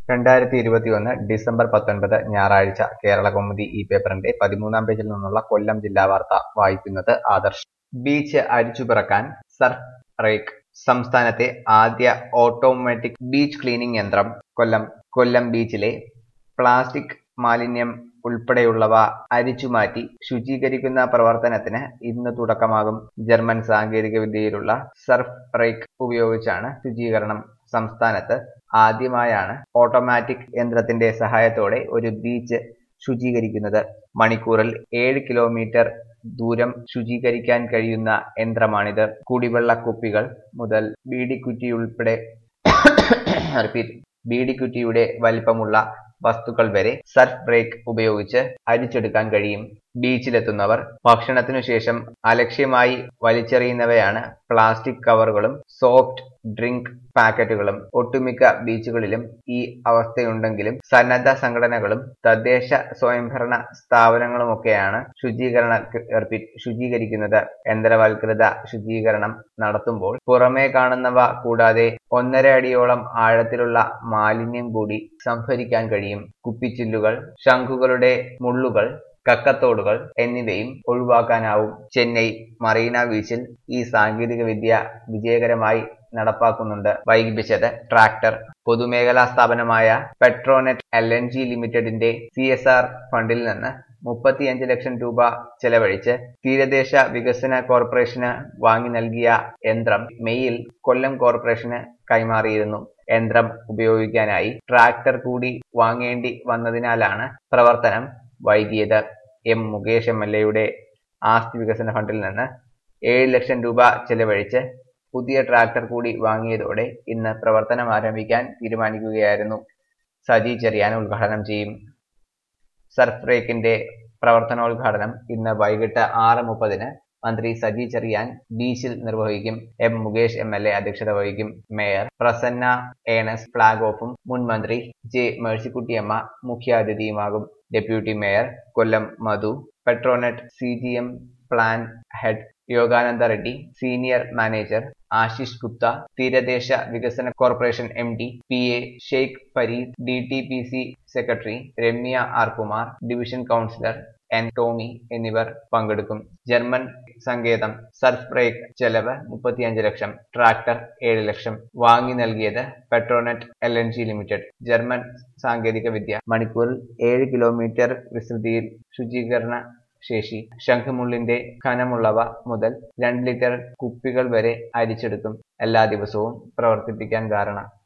2021 December 19 ഞായറാഴ്ച കേരളകൗമുദി ഈ പേപ്പറിന്റെ 13-ാം പേജിൽ നിന്നുള്ള കൊല്ലം ജില്ലാ വാർത്ത വായിക്കുന്നത് ആദർശ്. ബീച്ച് അരിച്ചുപെറുക്കാൻ സർഫ് റേക്ക്. സംസ്ഥാനത്തെ ആദ്യ ഓട്ടോമാറ്റിക് ബീച്ച് ക്ലീനിംഗ് യന്ത്രം കൊല്ലം ബീച്ചിലെ പ്ലാസ്റ്റിക് മാലിന്യം ഉൾപ്പെടെയുള്ളവ അരിച്ചുമാറ്റി ശുചീകരിക്കുന്ന പ്രവർത്തനത്തിന് ഇന്ന് തുടക്കമാകും. ജർമ്മൻ സാങ്കേതിക വിദ്യയിലുള്ള സർഫ് റേക്ക് ഉപയോഗിച്ചാണ് ശുചീകരണം. സംസ്ഥാനത്ത് ആദ്യമായാണ് ഓട്ടോമാറ്റിക് യന്ത്രത്തിന്റെ സഹായത്തോടെ ഒരു ബീച്ച് ശുചീകരിക്കുന്നത്. മണിക്കൂറിൽ 7 കിലോമീറ്റർ ദൂരം ശുചീകരിക്കാൻ കഴിയുന്ന യന്ത്രമാണിത്. കുടിവെള്ള കുപ്പികൾ മുതൽ ബീഡിക്കുറ്റിയുടെ വലിപ്പമുള്ള വസ്തുക്കൾ വരെ സർഫ് റേക്ക് ഉപയോഗിച്ച് അരിച്ചെടുക്കാൻ കഴിയും. ബീച്ചിലെത്തുന്നവർ ഭക്ഷണത്തിനു ശേഷം അലക്ഷ്യമായി വലിച്ചെറിയുന്നവയാണ് പ്ലാസ്റ്റിക് കവറുകളും സോഫ്റ്റ് ഡ്രിങ്ക് പാക്കറ്റുകളും. ഒട്ടുമിക്ക ബീച്ചുകളിലും ഈ അവസ്ഥയുണ്ടെങ്കിലും സന്നദ്ധ സംഘടനകളും തദ്ദേശ സ്വയംഭരണ സ്ഥാപനങ്ങളുമൊക്കെയാണ് ശുചീകരിക്കുന്നത്. യന്ത്രവൽകൃത ശുചീകരണം നടത്തുമ്പോൾ പുറമേ കാണുന്നവ കൂടാതെ 1.5 അടിയോളം ആഴത്തിലുള്ള മാലിന്യം കൂടി സംഭരിക്കാൻ കഴിയും. കുപ്പിച്ചില്ലുകൾ, ശംഖുകളുടെ മുള്ളുകൾ, കക്കത്തോടുകൾ എന്നിവയും ഒഴിവാക്കാനാവും. ചെന്നൈ മറീന ബീച്ചിൽ ഈ സാങ്കേതിക വിദ്യ വിജയകരമായി നടപ്പാക്കുന്നുണ്ട്. വൈകിപ്പിച്ചത് ട്രാക്ടർ. പൊതുമേഖലാ സ്ഥാപനമായ പെട്രോനെറ്റ് LNG ലിമിറ്റഡിന്റെ CSR ഫണ്ടിൽ നിന്ന് 35 ലക്ഷം രൂപ ചെലവഴിച്ച് തീരദേശ വികസന കോർപ്പറേഷന് വാങ്ങി നൽകിയ യന്ത്രം മെയ്യിൽ കൊല്ലം കോർപ്പറേഷന് കൈമാറിയിരുന്നു. യന്ത്രം ഉപയോഗിക്കാനായി ട്രാക്ടർ കൂടി വാങ്ങേണ്ടി വന്നതിനാലാണ് പ്രവർത്തനം വൈകിയത്. മുകേഷ് MLA ആസ്തി വികസന ഫണ്ടിൽ നിന്ന് 7 ലക്ഷം രൂപ ചെലവഴിച്ച് പുതിയ ട്രാക്ടർ കൂടി വാങ്ങിയതോടെ ഇന്ന് പ്രവർത്തനം ആരംഭിക്കാൻ തീരുമാനിക്കുകയായിരുന്നു. സജി ചെറിയാൻ ഉദ്ഘാടനം ചെയ്യും. സർഫ് റേക്കിന്റെ പ്രവർത്തനോദ്ഘാടനം ഇന്ന് വൈകിട്ട് 6:30 മന്ത്രി സജി ചെറിയാൻ ബീച്ചിൽ നിർവഹിക്കും. മുകേഷ് MLA അധ്യക്ഷത വഹിക്കും. മേയർ പ്രസന്ന ഏണസ്റ്റ് ഫ്ളാഗ് ഓഫും മുൻ മന്ത്രി J മേഴ്സിക്കുട്ടിയമ്മ മുഖ്യാതിഥിയുമാകും. Deputy mayor Kollam Madhu, Petronet CGM plant head Yogananda Reddy, senior manager Ashish Gupta, തീരദേശ വികസന corporation MD PA Sheikh Farid, DTPC secretary Ramya R Kumar, division councillor N Tomy എന്നിവർ പങ്കെടുക്കും. ജർമ്മൻ സങ്കേതം. സർഫ് റേക്ക് ചെലവ് 35 ലക്ഷം, ട്രാക്ടർ 7 ലക്ഷം. വാങ്ങി നൽകിയത് പെട്രോനെറ്റ് LNG ലിമിറ്റഡ്. ജർമ്മൻ സാങ്കേതിക വിദ്യ. മണിക്കൂറിൽ 7 കിലോമീറ്റർ വിസ്തൃതിയിൽ ശുചീകരണ ശേഷി. ശംഖുമുള്ളിന്റെ ഘനമുള്ളവ മുതൽ 2 ലിറ്റർ കുപ്പികൾ വരെ അരിച്ചെടുക്കും. എല്ലാ ദിവസവും പ്രവർത്തിപ്പിക്കാൻ ധാരണ.